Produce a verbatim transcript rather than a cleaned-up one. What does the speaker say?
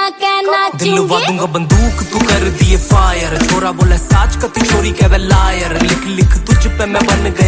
कहना दिलवा दूंगा बंदूक तू कर दिए फायर। छोरा बोले साच कती छोरी कहवे लायर। लिख लिख तुझ पे मैं बन गया